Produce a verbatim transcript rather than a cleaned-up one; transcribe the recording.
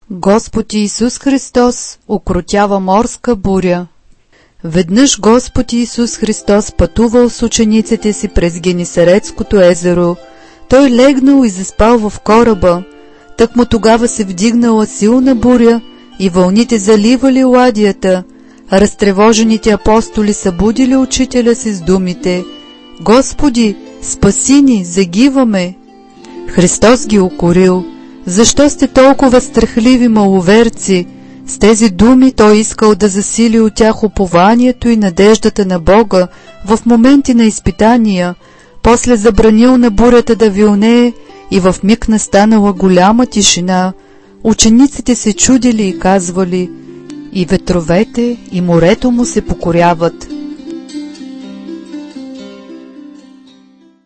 Господ Исус Христос укротява морска буря. Веднъж Господ Исус Христос пътувал с учениците си през Генисаретското езеро. Той легнал и заспал в кораба. Тъкмо тогава се вдигнала силна буря и вълните заливали ладията. Разтревожените апостоли събудили учителя си с думите: „Господи, спаси ни, загиваме!“ Христос ги укорил: „Защо сте толкова страхливи маловерци?“ С тези думи Той искал да засили от тях упованието и надеждата на Бога в моменти на изпитания. После забранил на бурята да вилнее и в миг настанала голяма тишина. Учениците се чудили и казвали: „И ветровете, и морето му се покоряват“.